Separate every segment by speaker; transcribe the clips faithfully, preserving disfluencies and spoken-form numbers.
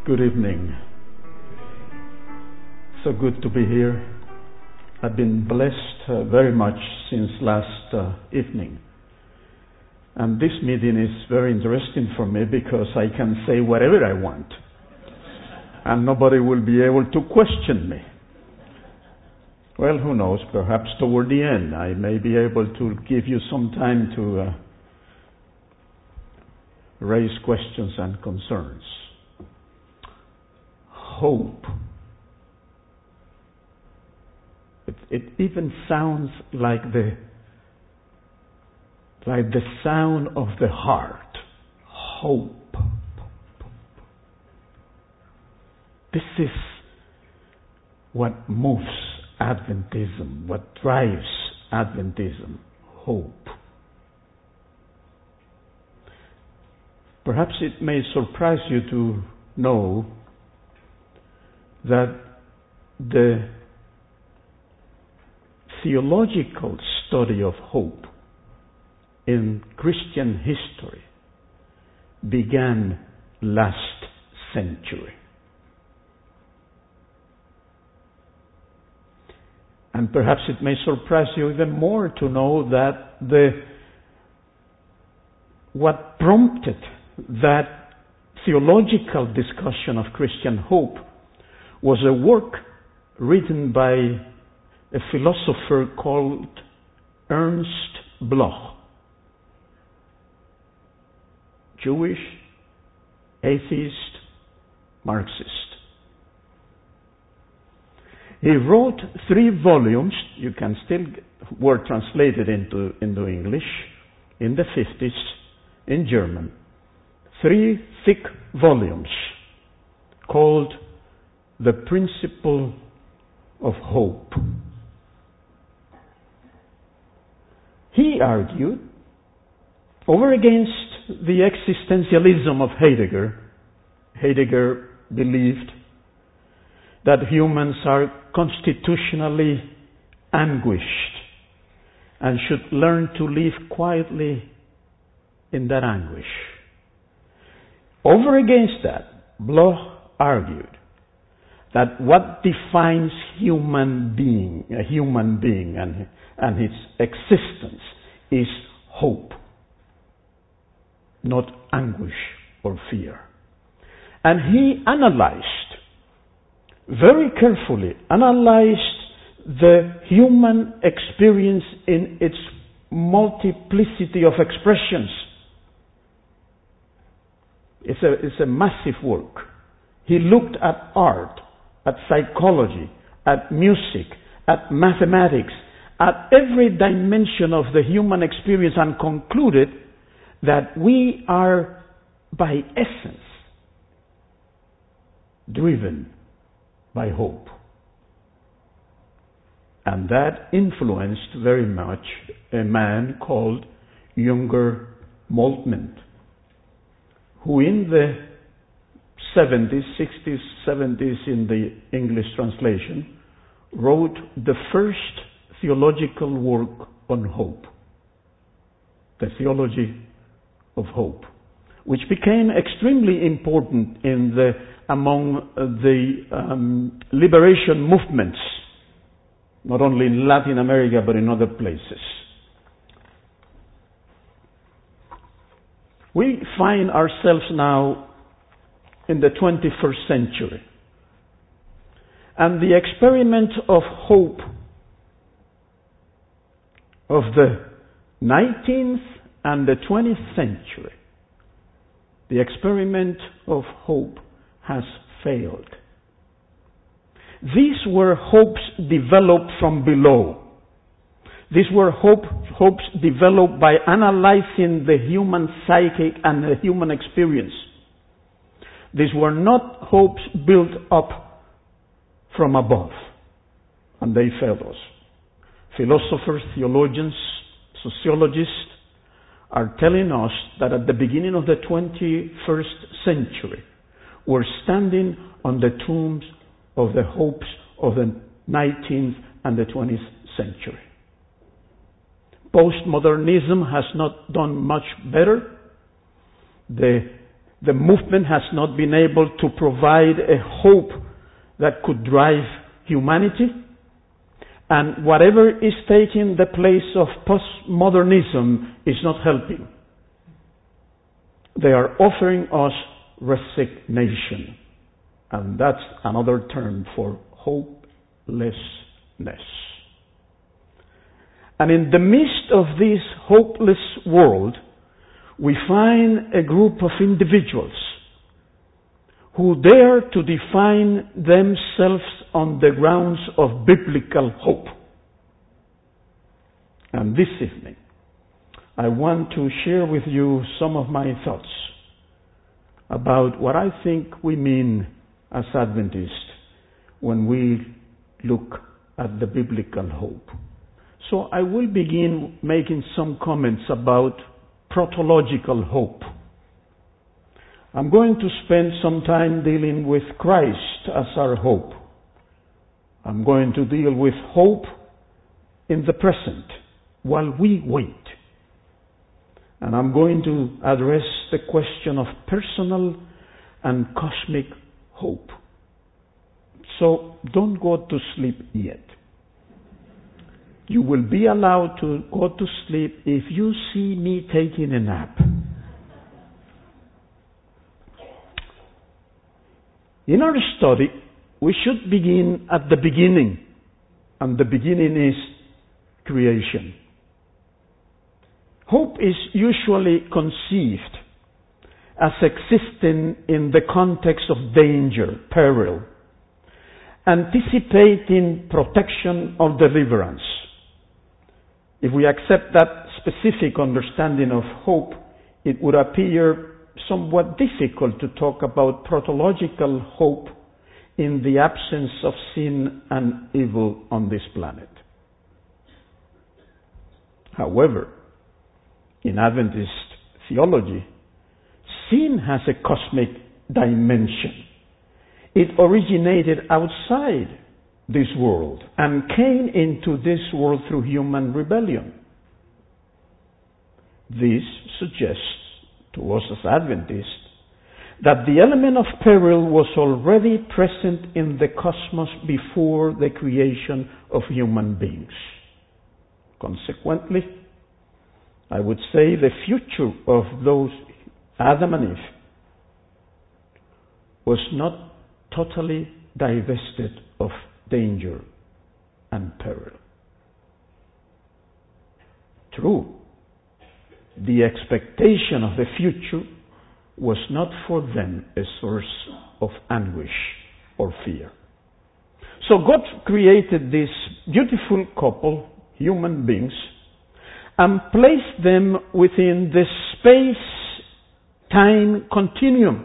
Speaker 1: Good evening. So good to be here. I've been blessed uh, very much since last uh, evening. And this meeting is very interesting for me because I can say whatever I want. And nobody will be able to question me. Well, who knows? Perhaps toward the end I may be able to give you some time to uh, raise questions and concerns. Hope. It, it even sounds like the like the sound of the heart. Hope. This is what moves Adventism, what drives Adventism. Hope. Perhaps it may surprise you to know that the theological study of hope in Christian history began last century. And perhaps it may surprise you even more to know that the what prompted that theological discussion of Christian hope was a work written by a philosopher called Ernst Bloch. Jewish, atheist, Marxist. He wrote three volumes, you can still, were translated into, into English, in the fifties, in German. Three thick volumes called The Principle of Hope. He argued over against the existentialism of Heidegger. Heidegger believed that humans are constitutionally anguished and should learn to live quietly in that anguish. Over against that, Bloch argued that what defines human being, a human being and, and its existence is hope, not anguish or fear. And he analyzed, very carefully, analyzed the human experience in its multiplicity of expressions. It's a, it's a massive work. He looked at art, at psychology, at music, at mathematics, at every dimension of the human experience and concluded that we are, by essence, driven by hope. And that influenced very much a man called Jünger Moltmann, who in the seventies, sixties, seventies in the English translation, wrote the first theological work on hope, the Theology of Hope, which became extremely important in the among the um, liberation movements, not only in Latin America but in other places. We find ourselves now in the twenty-first century. And the experiment of hope of the nineteenth and the twentieth century, the experiment of hope has failed. These were hopes developed from below. These were hope, hopes developed by analyzing the human psyche and the human experience. These were not hopes built up from above, and they failed us. Philosophers, theologians, sociologists are telling us that at the beginning of the twenty-first century, we're standing on the tombs of the hopes of the nineteenth and the twentieth century. Postmodernism has not done much better. The The movement has not been able to provide a hope that could drive humanity. And whatever is taking the place of postmodernism is not helping. They are offering us resignation. And that's another term for hopelessness. And in the midst of this hopeless world, we find a group of individuals who dare to define themselves on the grounds of biblical hope. And this evening, I want to share with you some of my thoughts about what I think we mean as Adventists when we look at the biblical hope. So I will begin making some comments about protological hope. I'm going to spend some time dealing with Christ as our hope. I'm going to deal with hope in the present while we wait. And I'm going to address the question of personal and cosmic hope. So don't go to sleep yet. You will be allowed to go to sleep if you see me taking a nap. In our study, we should begin at the beginning, and the beginning is creation. Hope is usually conceived as existing in the context of danger, peril, anticipating protection or deliverance. If we accept that specific understanding of hope, it would appear somewhat difficult to talk about protological hope in the absence of sin and evil on this planet. However, in Adventist theology, sin has a cosmic dimension. It originated outside this world and came into this world through human rebellion. This suggests to us as Adventists that the element of peril was already present in the cosmos before the creation of human beings. Consequently, I would say the future of those Adam and Eve was not totally divested of danger and peril. True, the expectation of the future was not for them a source of anguish or fear. So God created this beautiful couple, human beings, and placed them within the space-time continuum.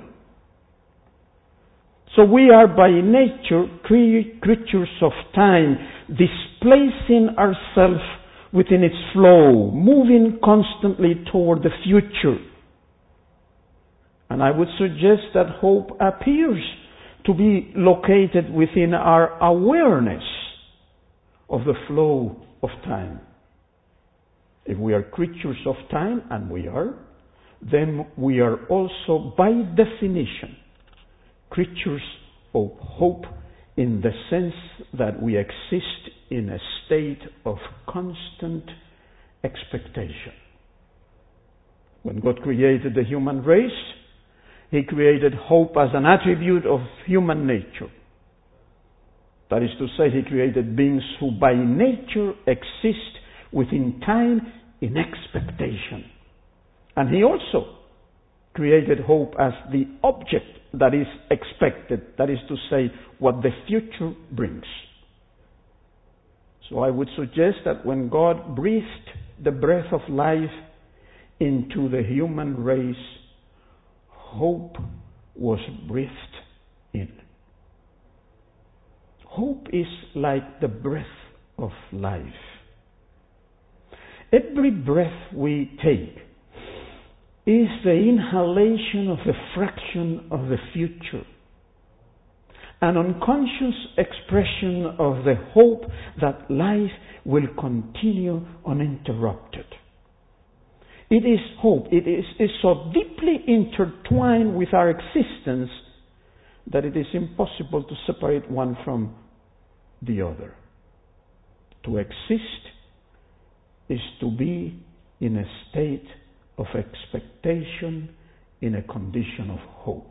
Speaker 1: So we are by nature creatures of time, displacing ourselves within its flow, moving constantly toward the future. And I would suggest that hope appears to be located within our awareness of the flow of time. If we are creatures of time, and we are, then we are also by definition creatures of hope in the sense that we exist in a state of constant expectation. When God created the human race, He created hope as an attribute of human nature. That is to say, He created beings who by nature exist within time in expectation. And He also created hope as the object that is expected, that is to say, what the future brings. So I would suggest that when God breathed the breath of life into the human race, hope was breathed in. Hope is like the breath of life. Every breath we take is the inhalation of a fraction of the future, an unconscious expression of the hope that life will continue uninterrupted. It is hope. It is, is so deeply intertwined with our existence that it is impossible to separate one from the other. To exist is to be in a state of expectation, in a condition of hope.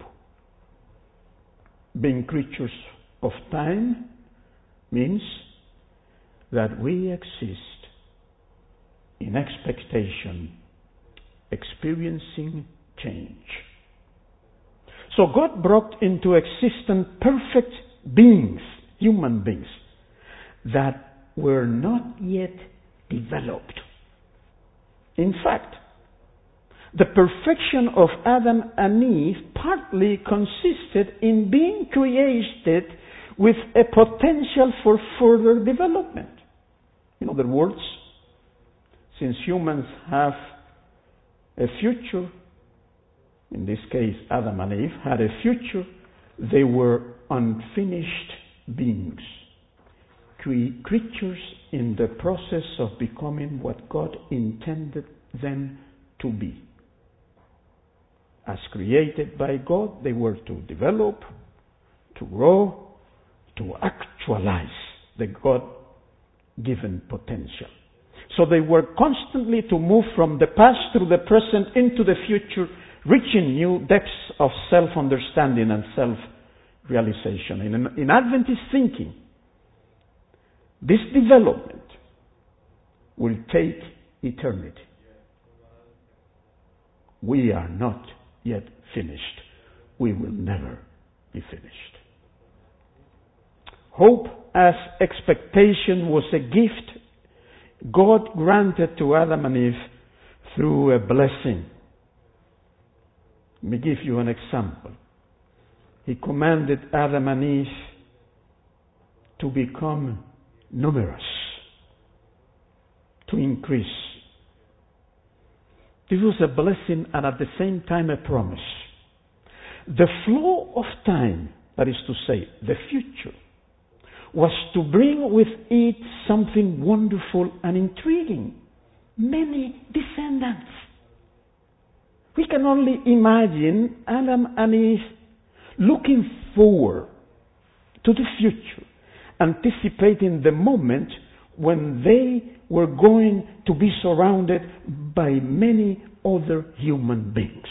Speaker 1: Being creatures of time means that we exist in expectation, experiencing change. So God brought into existence perfect beings, human beings, that were not yet developed. In fact, the perfection of Adam and Eve partly consisted in being created with a potential for further development. In other words, since humans have a future, in this case Adam and Eve had a future, they were unfinished beings, cre- creatures in the process of becoming what God intended them to be. As created by God, they were to develop, to grow, to actualize the God-given potential. So they were constantly to move from the past through the present into the future, reaching new depths of self-understanding and self-realization. In, in Adventist thinking, this development will take eternity. We are not yet finished. We will never be finished. Hope as expectation was a gift God granted to Adam and Eve through a blessing. Let me give you an example. He commanded Adam and Eve to become numerous, to increase. This was a blessing and at the same time a promise. The flow of time, that is to say, the future, was to bring with it something wonderful and intriguing. Many descendants. We can only imagine Adam and Eve looking forward to the future, anticipating the moment when they were going to be surrounded by many other human beings.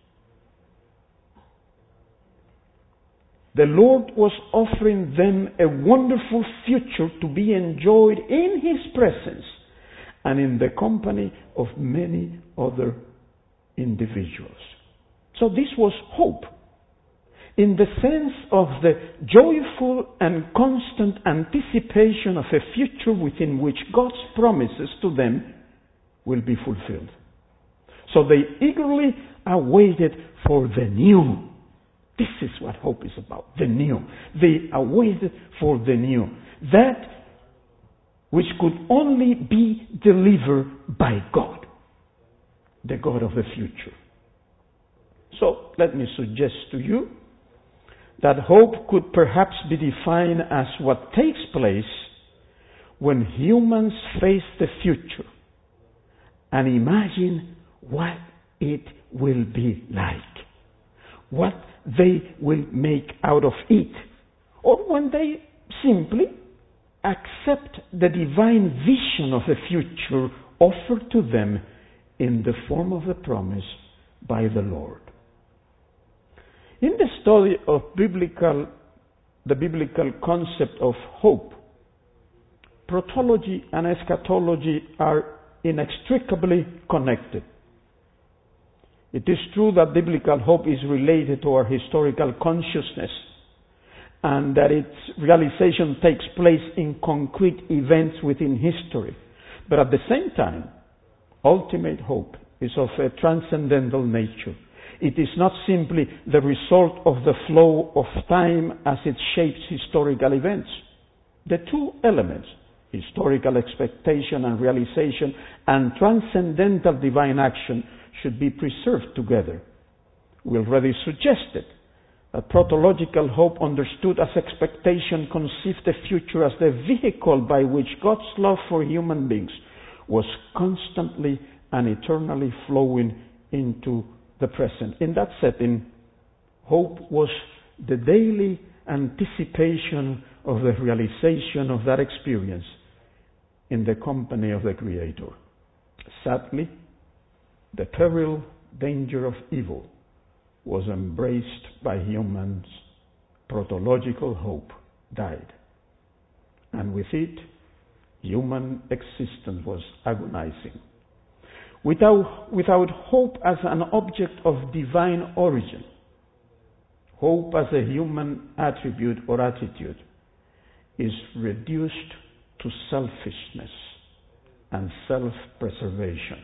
Speaker 1: The Lord was offering them a wonderful future to be enjoyed in His presence and in the company of many other individuals. So this was hope, in the sense of the joyful and constant anticipation of a future within which God's promises to them will be fulfilled. So they eagerly awaited for the new. This is what hope is about, the new. They awaited for the new. That which could only be delivered by God, the God of the future. So let me suggest to you that hope could perhaps be defined as what takes place when humans face the future and imagine what it will be like, what they will make out of it, or when they simply accept the divine vision of the future offered to them in the form of a promise by the Lord. In the study of biblical, the biblical concept of hope, protology and eschatology are inextricably connected. It is true that biblical hope is related to our historical consciousness and that its realization takes place in concrete events within history. But at the same time, ultimate hope is of a transcendental nature. It is not simply the result of the flow of time as it shapes historical events. The two elements, historical expectation and realization, and transcendental divine action, should be preserved together. We already suggested that protological hope, understood as expectation, conceived the future as the vehicle by which God's love for human beings was constantly and eternally flowing into the present. In that setting, hope was the daily anticipation of the realization of that experience in the company of the Creator. Sadly, the peril, danger of evil was embraced by humans. Protological hope died. And with it, human existence was agonizing. Without, without hope as an object of divine origin, hope as a human attribute or attitude is reduced to selfishness and self-preservation.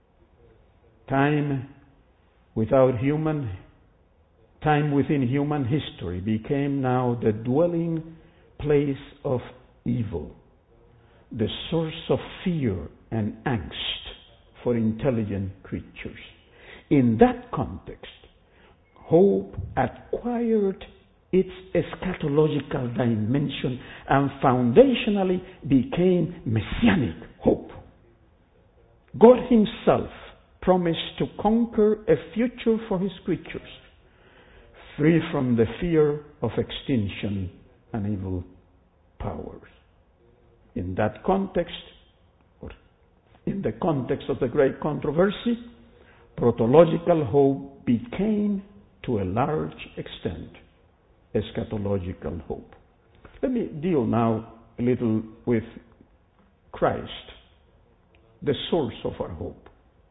Speaker 1: Time without human, time within human history became now the dwelling place of evil, the source of fear and angst for intelligent creatures. In that context, hope acquired its eschatological dimension and foundationally became messianic hope. God Himself promised to conquer a future for His creatures, free from the fear of extinction and evil powers. In that context, or in the context of the great controversy, protological hope became, to a large extent, eschatological hope. Let me deal now a little with Christ, the source of our hope.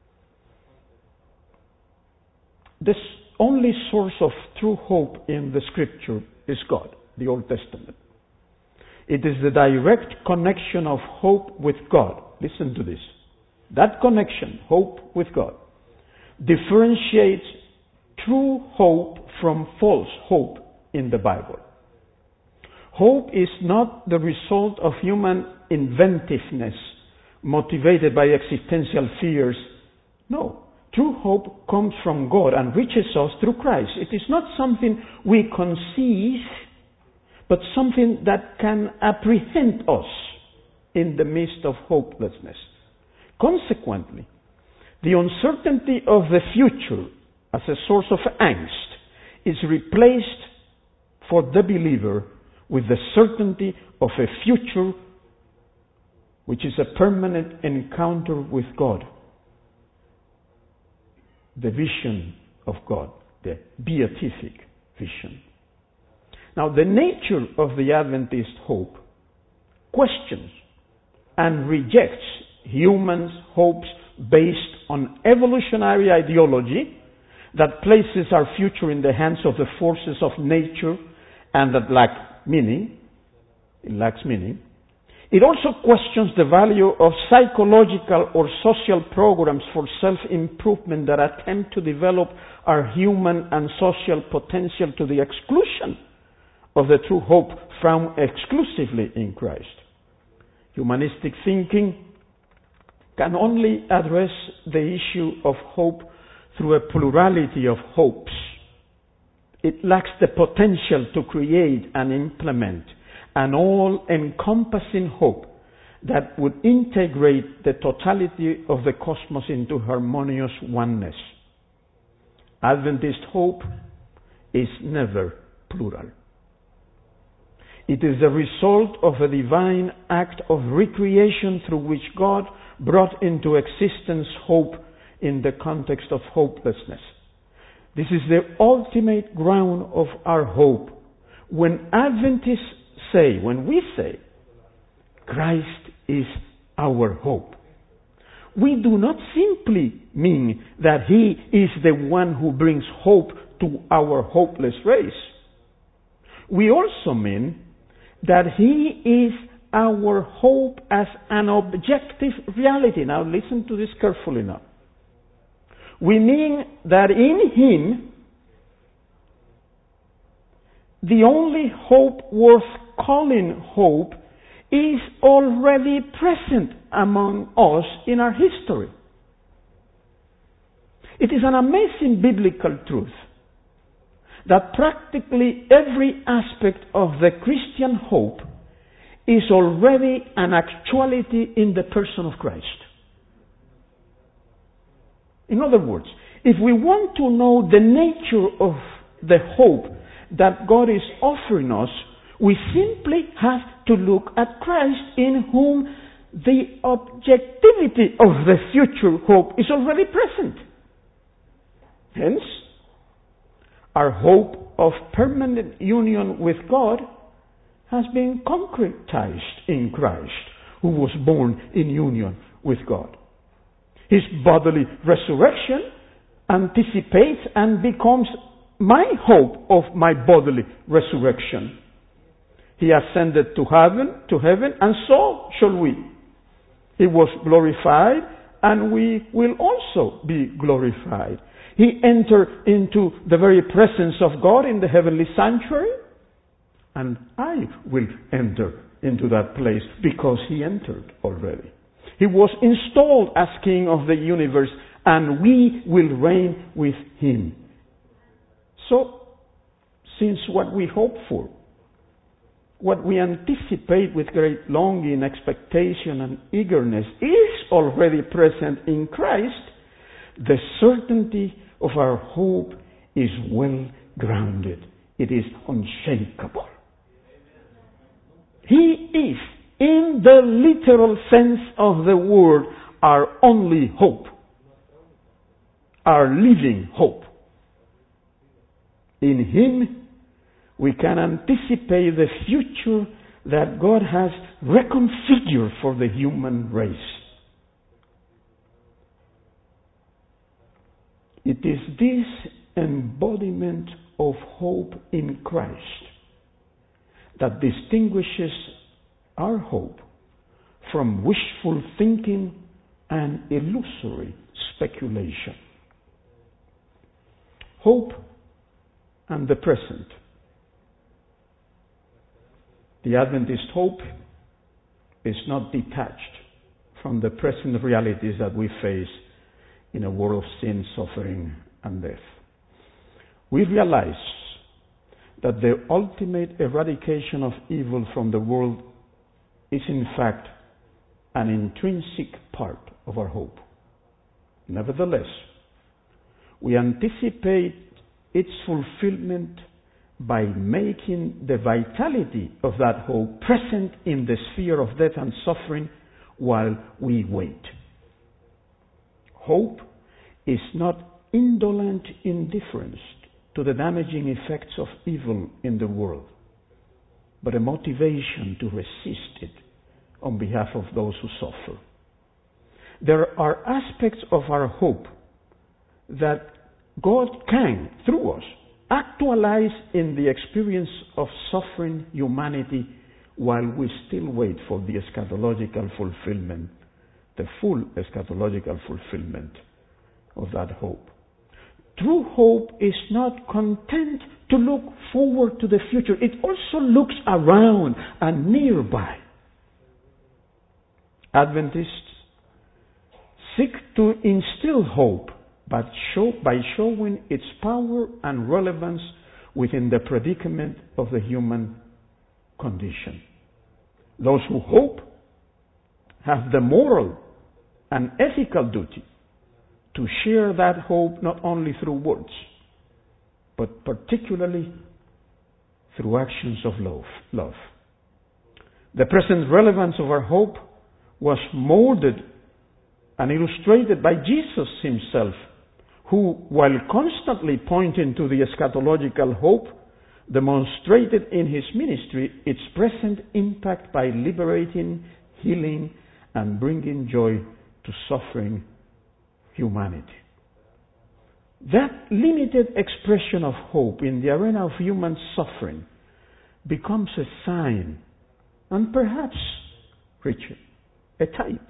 Speaker 1: The only source of true hope in the Scripture is God, the Old Testament. It is the direct connection of hope with God. Listen to this. That connection, hope with God, differentiates true hope from false hope in the Bible. Hope is not the result of human inventiveness motivated by existential fears. No. True hope comes from God and reaches us through Christ. It is not something we conceive, but something that can apprehend us in the midst of hopelessness. Consequently, the uncertainty of the future as a source of angst is replaced for the believer with the certainty of a future which is a permanent encounter with God. The vision of God, the beatific vision. Now, the nature of the Adventist hope questions and rejects humans' hopes based on evolutionary ideology that places our future in the hands of the forces of nature and that lack meaning. It lacks meaning. It also questions the value of psychological or social programs for self-improvement that attempt to develop our human and social potential to the exclusion of the true hope found exclusively in Christ. Humanistic thinking can only address the issue of hope through a plurality of hopes. It lacks the potential to create and implement an all-encompassing hope that would integrate the totality of the cosmos into harmonious oneness. Adventist hope is never plural. It is the result of a divine act of recreation through which God brought into existence hope in the context of hopelessness. This is the ultimate ground of our hope. When Adventists say, when we say, Christ is our hope, we do not simply mean that He is the one who brings hope to our hopeless race. We also mean that He is our hope as an objective reality. Now listen to this carefully now. We mean that in Him, the only hope worth calling hope is already present among us in our history. It is an amazing biblical truth that practically every aspect of the Christian hope is already an actuality in the person of Christ. In other words, if we want to know the nature of the hope that God is offering us, we simply have to look at Christ, in whom the objectivity of the future hope is already present. Hence, our hope of permanent union with God has been concretized in Christ, who was born in union with God. His bodily resurrection anticipates and becomes my hope of my bodily resurrection. He ascended to heaven, to heaven, and so shall we. He was glorified, and we will also be glorified. He entered into the very presence of God in the heavenly sanctuary, and I will enter into that place because he entered already. He was installed as King of the universe, and we will reign with him. So, since what we hope for, what we anticipate with great longing, expectation, and eagerness is already present in Christ, the certainty of our hope is well grounded. It is unshakable. He is, in the literal sense of the word, our only hope, our living hope. In him, we can anticipate the future that God has reconfigured for the human race. It is this embodiment of hope in Christ that distinguishes our hope from wishful thinking and illusory speculation. Hope and the present. The Adventist hope is not detached from the present realities that we face in a world of sin, suffering, and death. We realize that the ultimate eradication of evil from the world is in fact an intrinsic part of our hope. Nevertheless, we anticipate its fulfillment by making the vitality of that hope present in the sphere of death and suffering while we wait. Hope is not indolent indifference to the damaging effects of evil in the world, but a motivation to resist it on behalf of those who suffer. There are aspects of our hope that God can, through us, actualize in the experience of suffering humanity while we still wait for the eschatological fulfillment, the full eschatological fulfillment of that hope. True hope is not content to look forward to the future. It also looks around and nearby. Adventists seek to instill hope but show, by showing its power and relevance within the predicament of the human condition. Those who hope have the moral and ethical duty to share that hope not only through words, but particularly through actions of love. love. The present relevance of our hope was molded and illustrated by Jesus himself, who, while constantly pointing to the eschatological hope, demonstrated in his ministry its present impact by liberating, healing, and bringing joy to suffering humanity. That limited expression of hope in the arena of human suffering becomes a sign, and perhaps, Richard, a type,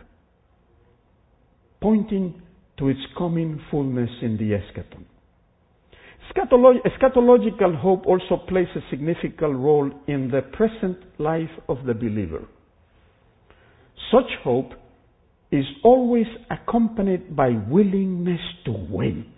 Speaker 1: pointing to its coming fullness in the eschaton. Eschatolog- eschatological hope also plays a significant role in the present life of the believer. Such hope is always accompanied by willingness to wait,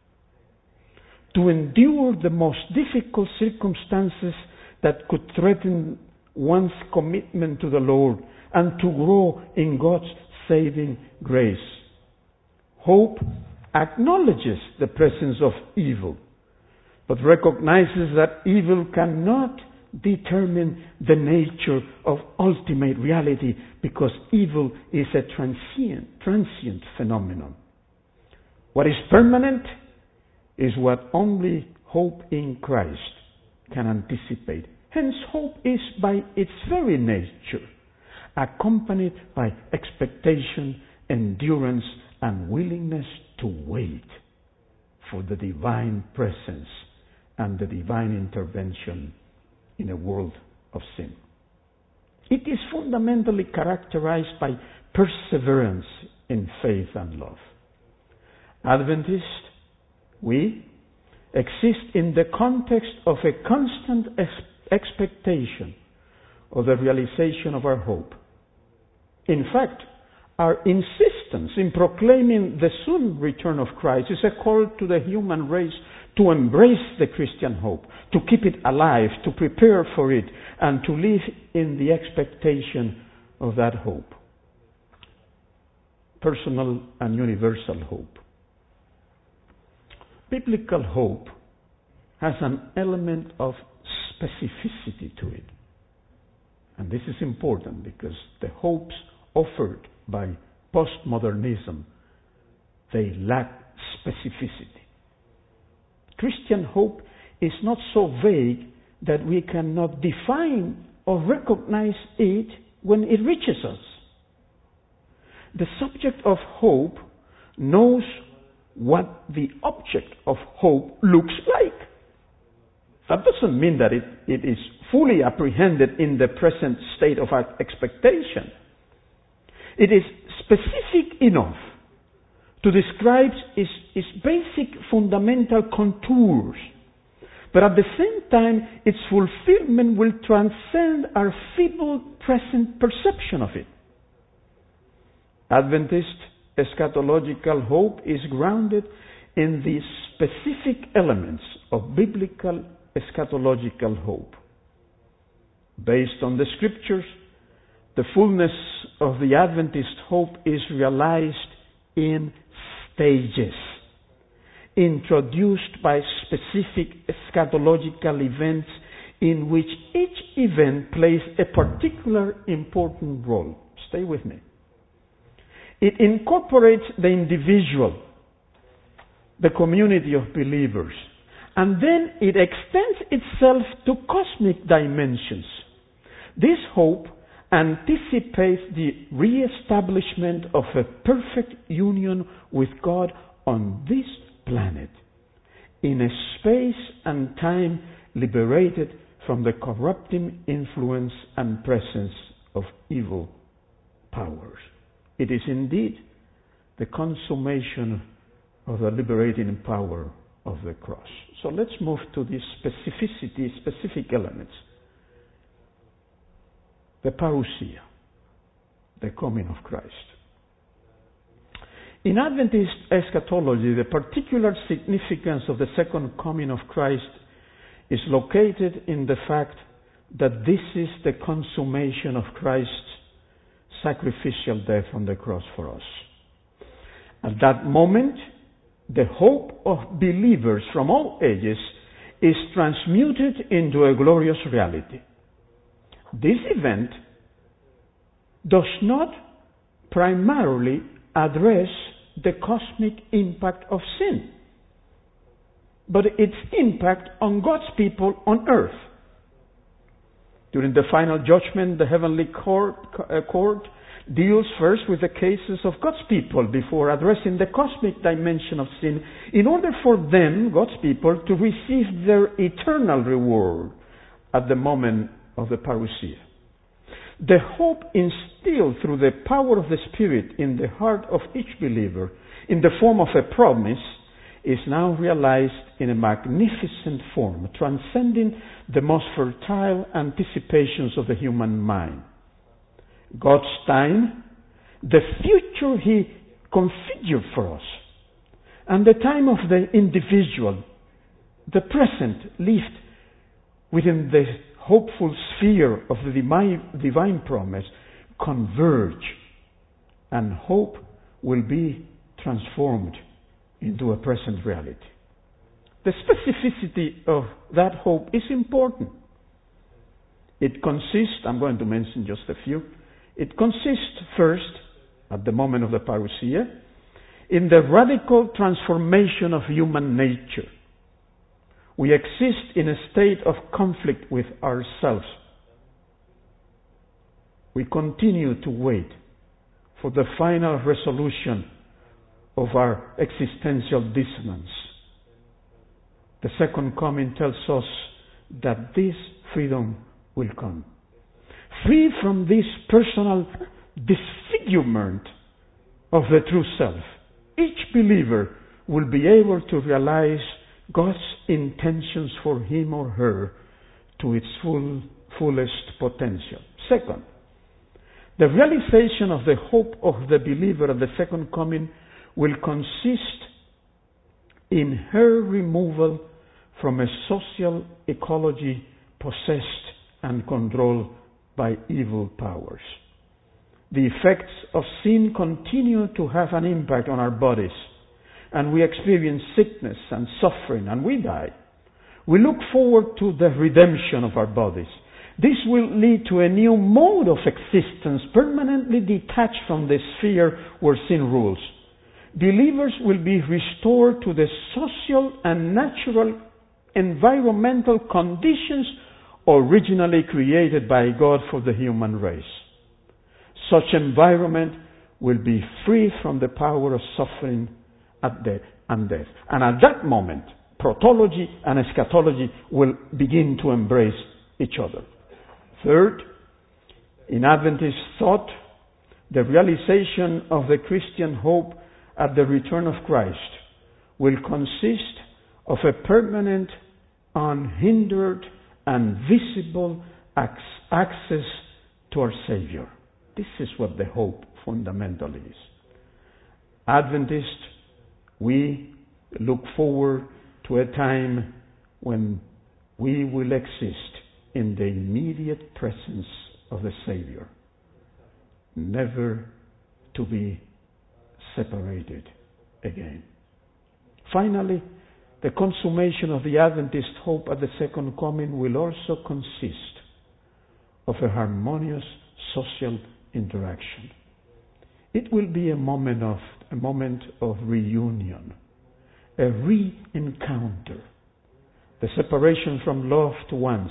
Speaker 1: to endure the most difficult circumstances that could threaten one's commitment to the Lord, and to grow in God's saving grace. Hope acknowledges the presence of evil, but recognizes that evil cannot determine the nature of ultimate reality, because evil is a transient, transient phenomenon. What is permanent is what only hope in Christ can anticipate. Hence, hope is by its very nature accompanied by expectation, endurance, and willingness to wait for the divine presence and the divine intervention in a world of sin. It is fundamentally characterized by perseverance in faith and love. Adventists, we exist in the context of a constant ex- expectation of the realization of our hope. In fact, our insistence in proclaiming the soon return of Christ is a call to the human race to embrace the Christian hope, to keep it alive, to prepare for it, and to live in the expectation of that hope. Personal and universal hope. Biblical hope has an element of specificity to it. And this is important because the hopes offered by postmodernism, they lack specificity. Christian hope is not so vague that we cannot define or recognize it when it reaches us. The subject of hope knows what the object of hope looks like. That doesn't mean that it, it is fully apprehended in the present state of our expectation. It is specific enough to describe its, its basic fundamental contours, but at the same time, its fulfillment will transcend our feeble present perception of it. Adventist eschatological hope is grounded in the specific elements of biblical eschatological hope. Based on the scriptures, the fullness of the Adventist hope is realized in stages, introduced by specific eschatological events in which each event plays a particular important role. Stay with me. It incorporates the individual, the community of believers, and then it extends itself to cosmic dimensions. This hope anticipates the re-establishment of a perfect union with God on this planet, in a space and time liberated from the corrupting influence and presence of evil powers. It is indeed the consummation of the liberating power of the cross. So let's move to the specificity, specific elements. The parousia, the coming of Christ. In Adventist eschatology, the particular significance of the second coming of Christ is located in the fact that this is the consummation of Christ's sacrificial death on the cross for us. At that moment, the hope of believers from all ages is transmuted into a glorious reality. This event does not primarily address the cosmic impact of sin, but its impact on God's people on earth. During the final judgment, the heavenly court, uh, court deals first with the cases of God's people before addressing the cosmic dimension of sin, in order for them, God's people, to receive their eternal reward at the moment of the parousia. The hope instilled through the power of the Spirit in the heart of each believer in the form of a promise is now realized in a magnificent form, transcending the most fertile anticipations of the human mind. God's time, the future He configured for us, and the time of the individual, the present lived within the hopeful sphere of the divine, divine promise, converge, and hope will be transformed into a present reality. The specificity of that hope is important. It consists, I'm going to mention just a few, it consists first, at the moment of the parousia, in the radical transformation of human nature. We exist in a state of conflict with ourselves. We continue to wait for the final resolution of our existential dissonance. The second coming tells us that this freedom will come. Free from this personal disfigurement of the true self, each believer will be able to realize God's intentions for him or her to its full, fullest potential. Second, the realization of the hope of the believer at the second coming will consist in her removal from a social ecology possessed and controlled by evil powers. The effects of sin continue to have an impact on our bodies, and we experience sickness and suffering, and we die. We look forward to the redemption of our bodies. This will lead to a new mode of existence, permanently detached from the sphere where sin rules. Believers will be restored to the social and natural environmental conditions originally created by God for the human race. Such environment will be free from the power of suffering at death and death. And at that moment, protology and eschatology will begin to embrace each other. Third, in Adventist thought, the realization of the Christian hope at the return of Christ will consist of a permanent, unhindered, and visible access to our Savior. This is what the hope fundamentally is. Adventists, we look forward to a time when we will exist in the immediate presence of the Savior, never to be separated again. Finally, the consummation of the Adventist hope at the second coming will also consist of a harmonious social interaction. It will be a moment of a moment of reunion, a re-encounter. The separation from loved ones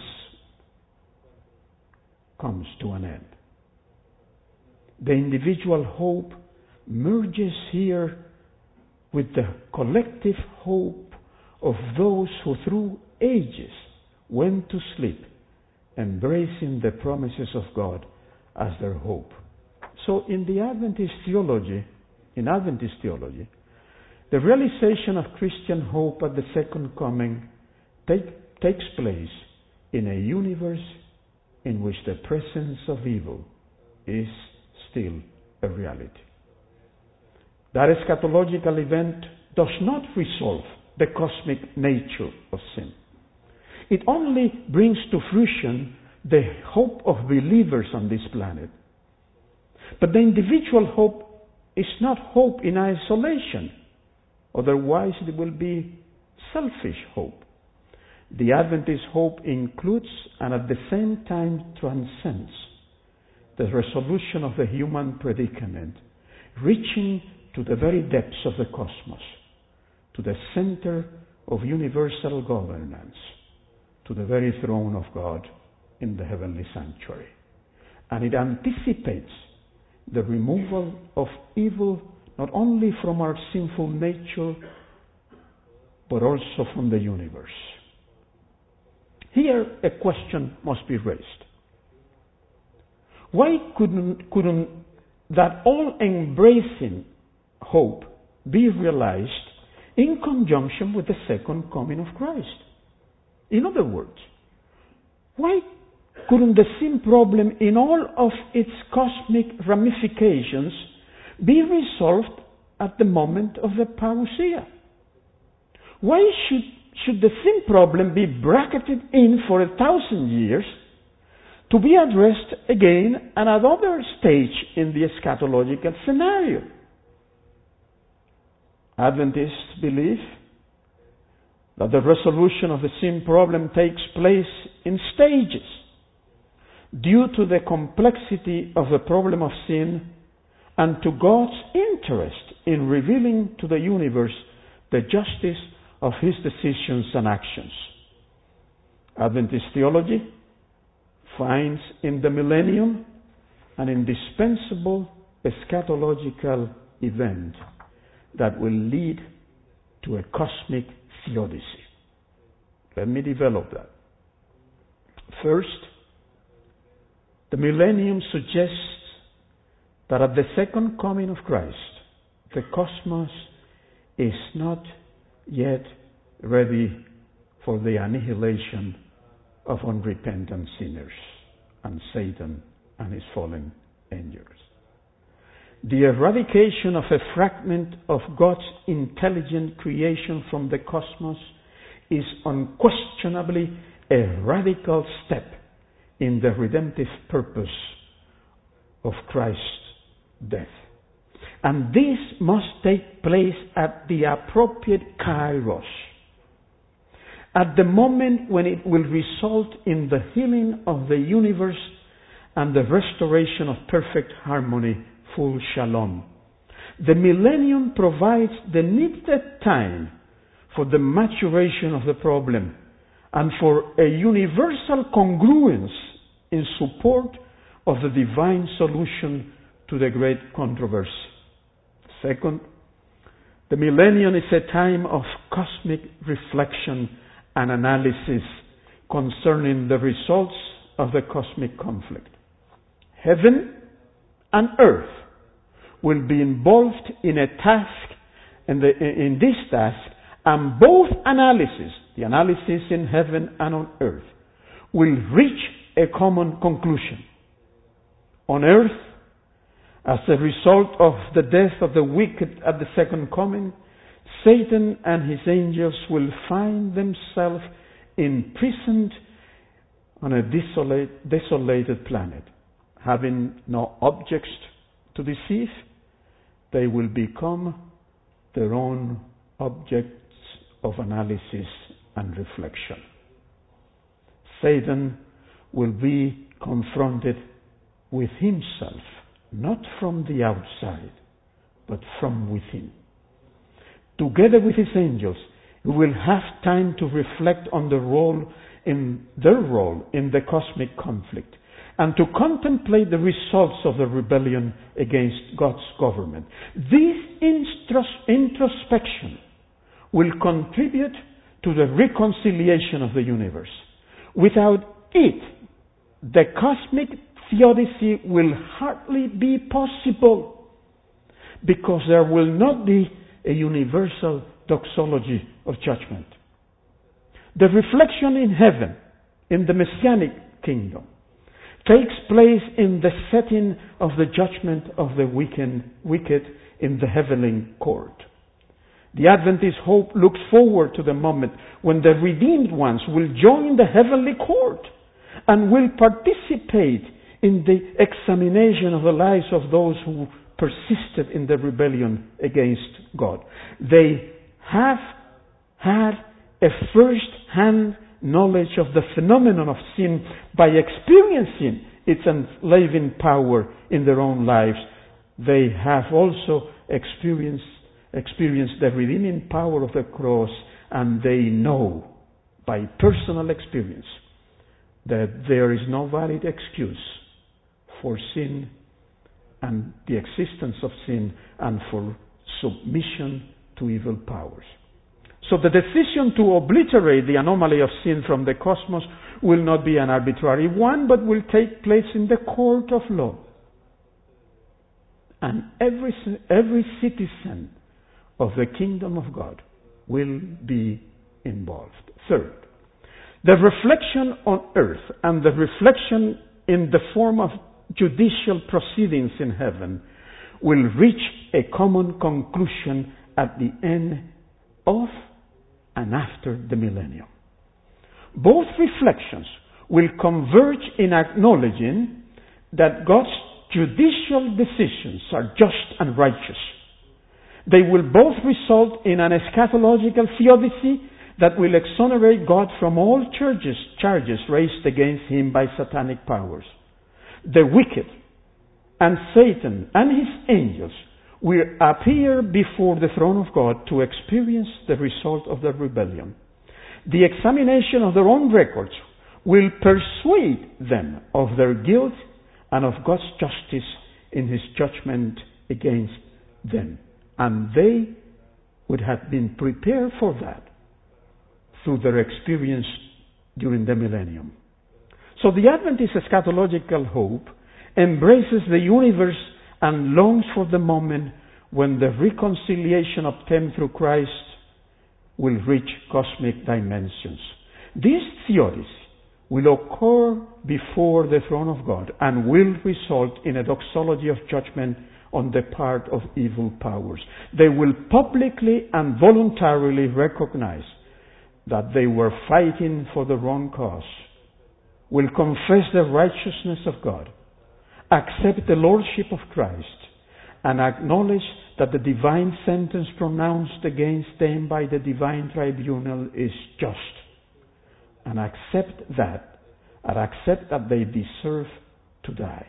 Speaker 1: comes to an end. The individual hope merges here with the collective hope of those who through ages went to sleep, embracing the promises of God as their hope. So in the Adventist theology, in Adventist theology, the realization of Christian hope at the second coming take, takes place in a universe in which the presence of evil is still a reality. That eschatological event does not resolve the cosmic nature of sin. It only brings to fruition the hope of believers on this planet. But the individual hope is not hope in isolation. Otherwise, it will be selfish hope. The Adventist hope includes and at the same time transcends the resolution of the human predicament, reaching to the very depths of the cosmos, to the center of universal governance, to the very throne of God in the heavenly sanctuary. And it anticipates the removal of evil not only from our sinful nature, but also from the universe. Here a question must be raised. Why couldn't, couldn't that all-embracing hope be realized in conjunction with the second coming of Christ? In other words, why couldn't the sin problem in all of its cosmic ramifications be resolved at the moment of the parousia? Why should, should the sin problem be bracketed in for a thousand years to be addressed again at another stage in the eschatological scenario? Adventists believe that the resolution of the sin problem takes place in stages due to the complexity of the problem of sin and to God's interest in revealing to the universe the justice of His decisions and actions. Adventist theology finds in the millennium an indispensable eschatological event that will lead to a cosmic theodicy. Let me develop that. First, the millennium suggests that at the second coming of Christ, the cosmos is not yet ready for the annihilation of unrepentant sinners and Satan and his fallen angels. The eradication of a fragment of God's intelligent creation from the cosmos is unquestionably a radical step in the redemptive purpose of Christ's death. And this must take place at the appropriate kairos, at the moment when it will result in the healing of the universe and the restoration of perfect harmony, full shalom. The millennium provides the needed time for the maturation of the problem and for a universal congruence in support of the divine solution to the great controversy. Second, the millennium is a time of cosmic reflection and analysis concerning the results of the cosmic conflict. Heaven and earth will be involved in a task, in, the, in this task, and both analyses, the analysis in heaven and on earth, will reach a common conclusion. On earth, as a result of the death of the wicked at the second coming, Satan and his angels will find themselves imprisoned on a desolate, desolated planet. Having no objects to deceive, they will become their own objects of analysis and reflection. Satan will be confronted with himself, not from the outside, but from within. Together with his angels, he will have time to reflect on the role in their role in the cosmic conflict and to contemplate the results of the rebellion against God's government. This intros- introspection will contribute to the reconciliation of the universe. Without it, the cosmic theodicy will hardly be possible, because there will not be a universal doxology of judgment. The reflection in heaven, in the Messianic kingdom, takes place in the setting of the judgment of the wicked in the heavenly court. The Adventist hope looks forward to the moment when the redeemed ones will join the heavenly court and will participate in the examination of the lives of those who persisted in the rebellion against God. They have had a first-hand knowledge of the phenomenon of sin by experiencing its enslaving power in their own lives. They have also experienced, experienced the redeeming power of the cross, and they know by personal experience that there is no valid excuse for sin and the existence of sin and for submission to evil powers. So the decision to obliterate the anomaly of sin from the cosmos will not be an arbitrary one, but will take place in the court of law. And every, every citizen of the kingdom of God will be involved. Third, the reflection on earth and the reflection in the form of judicial proceedings in heaven will reach a common conclusion at the end of and after the millennium. Both reflections will converge in acknowledging that God's judicial decisions are just and righteous, They will both result in an eschatological theodicy that will exonerate God from all charges, charges raised against him by satanic powers. The wicked and Satan and his angels will appear before the throne of God to experience the result of their rebellion. The examination of their own records will persuade them of their guilt and of God's justice in his judgment against them. And they would have been prepared for that through their experience during the millennium. So the Adventist eschatological hope embraces the universe and longs for the moment when the reconciliation obtained through Christ will reach cosmic dimensions. This theodicy will occur before the throne of God and will result in a doxology of judgment on the part of evil powers. They will publicly and voluntarily recognize that they were fighting for the wrong cause, will confess the righteousness of God, accept the lordship of Christ, and acknowledge that the divine sentence pronounced against them by the divine tribunal is just, and accept that, and accept that they deserve to die.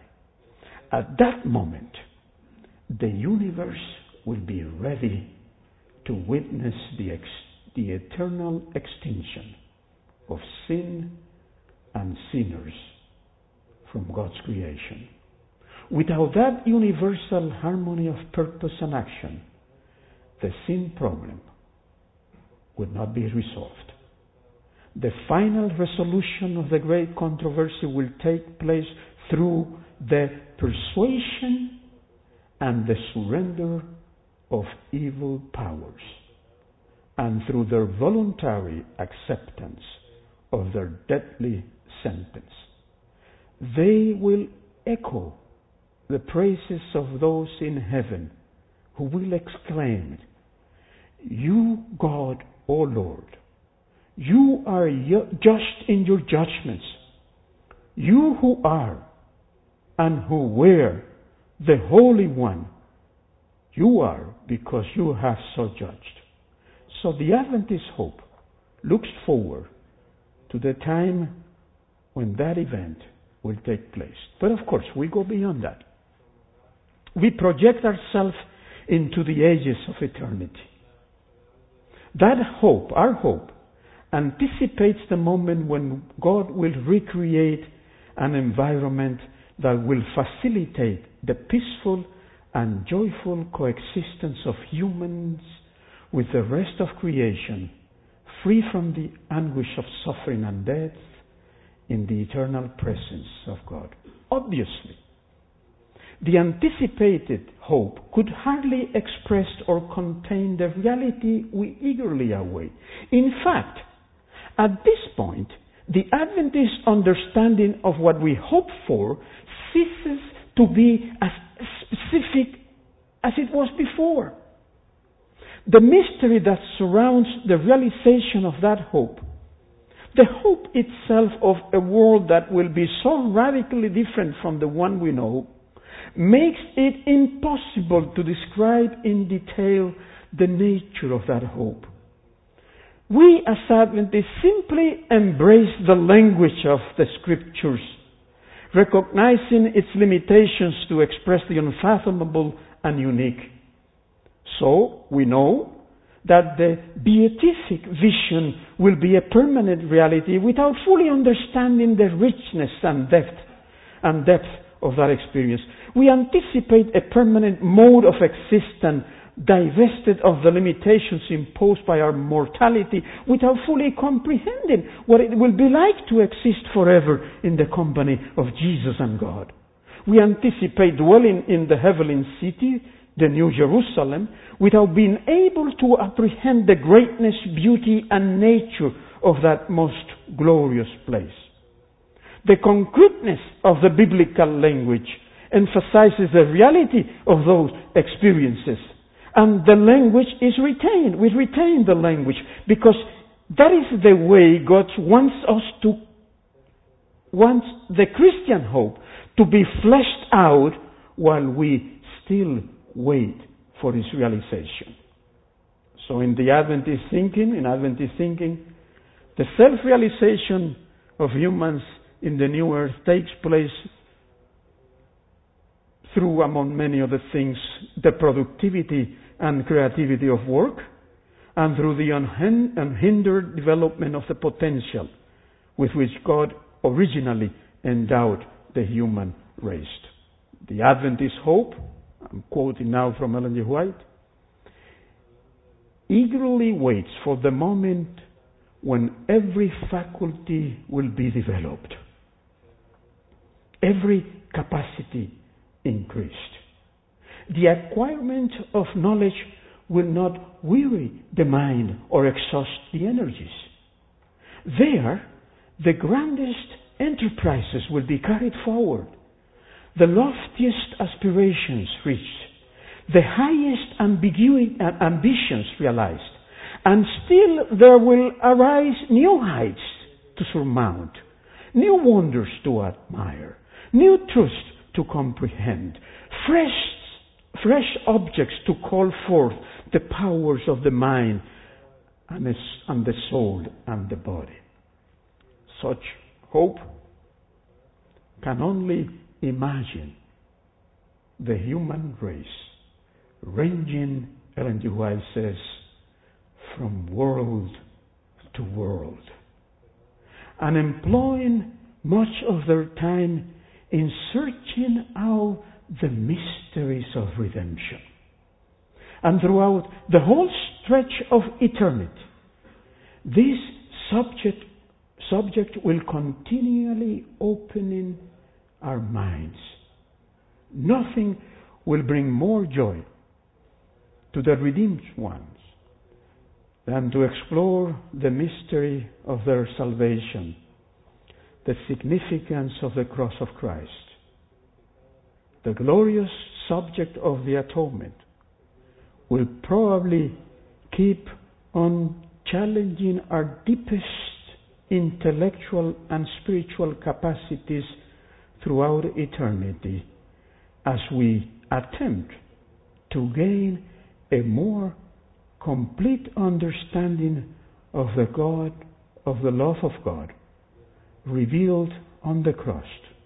Speaker 1: At that moment, the universe will be ready to witness the, ex- the eternal extinction of sin and sinners from God's creation. Without that universal harmony of purpose and action, the sin problem would not be resolved. The final resolution of the great controversy will take place through the persuasion and the surrender of evil powers, and through their voluntary acceptance of their deadly sentence. They will echo the praises of those in heaven who will exclaim, "You, God, O Lord, you are just in your judgments. You who are and who were the Holy One, you are because you have so judged." So the Adventist hope looks forward to the time when that event will take place. But of course, we go beyond that. We project ourselves into the ages of eternity. That hope, our hope, anticipates the moment when God will recreate an environment that will facilitate the peaceful and joyful coexistence of humans with the rest of creation, free from the anguish of suffering and death, in the eternal presence of God. Obviously, the anticipated hope could hardly express or contain the reality we eagerly await. In fact, at this point, the Adventist understanding of what we hope for ceases to be as specific as it was before. The mystery that surrounds the realization of that hope, the hope itself of a world that will be so radically different from the one we know, makes it impossible to describe in detail the nature of that hope. We as Adventists simply embrace the language of the Scriptures, recognizing its limitations to express the unfathomable and unique. So, we know that the beatific vision will be a permanent reality without fully understanding the richness and depth and depth of that experience. We anticipate a permanent mode of existence divested of the limitations imposed by our mortality without fully comprehending what it will be like to exist forever in the company of Jesus and God. We anticipate dwelling in the heavenly city, the New Jerusalem, without being able to apprehend the greatness, beauty, and nature of that most glorious place. The concreteness of the biblical language emphasizes the reality of those experiences. And the language is retained. We retain the language because that is the way God wants us to, wants the Christian hope to be fleshed out while we still wait for its realization. So in the Adventist thinking, in Adventist thinking, the self-realization of humans in the new earth takes place through, among many other things, the productivity and creativity of work, and through the unhindered development of the potential with which God originally endowed the human race. The Adventist hope, I'm quoting now from Ellen G. White, eagerly waits for the moment when every faculty will be developed, every capacity increased. The acquirement of knowledge will not weary the mind or exhaust the energies. There, the grandest enterprises will be carried forward, the loftiest aspirations reached, the highest ambigu- uh, ambitions realized, and still there will arise new heights to surmount, new wonders to admire, new truths to comprehend, fresh, fresh objects to call forth the powers of the mind and the, and the soul and the body. Such hope can only imagine the human race ranging, Ellen G. White says, from world to world, and employing much of their time in searching out the mysteries of redemption. And throughout the whole stretch of eternity, this subject subject will continually opening our minds. Nothing will bring more joy to the redeemed ones than to explore the mystery of their salvation, the significance of the cross of Christ, the glorious subject of the atonement will probably keep on challenging our deepest intellectual and spiritual capacities throughout eternity as we attempt to gain a more complete understanding of the God, of the love of God revealed on the cross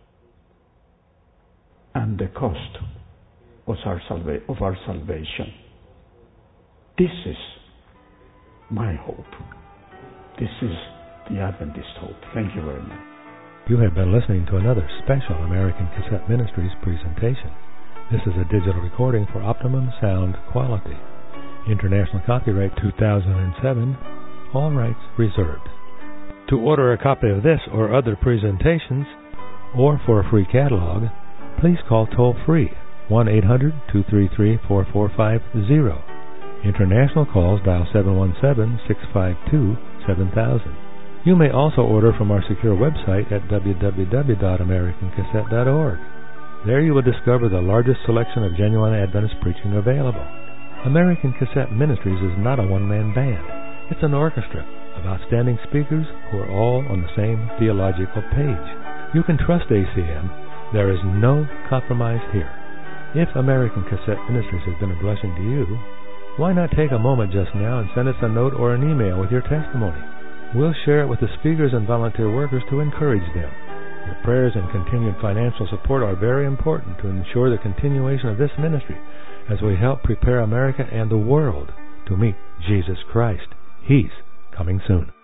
Speaker 1: and the cost of our, salva- of our salvation. This is my hope. This is the Adventist hope. Thank you very much.
Speaker 2: You have been listening to another special American Cassette Ministries presentation. This is a digital recording for optimum sound quality. International copyright two thousand seven. All rights reserved. To order a copy of this or other presentations, or for a free catalog, please call toll-free one eight hundred two three three four four five zero. International calls dial seven one seven six five two seven thousand. You may also order from our secure website at w w w dot american cassette dot org. There you will discover the largest selection of genuine Adventist preaching available. American Cassette Ministries is not a one-man band. It's an orchestra of outstanding speakers who are all on the same theological page. You can trust A C M. There is no compromise here. If American Cassette Ministries has been a blessing to you, why not take a moment just now and send us a note or an email with your testimony? We'll share it with the speakers and volunteer workers to encourage them. Your prayers and continued financial support are very important to ensure the continuation of this ministry as we help prepare America and the world to meet Jesus Christ. He's coming soon.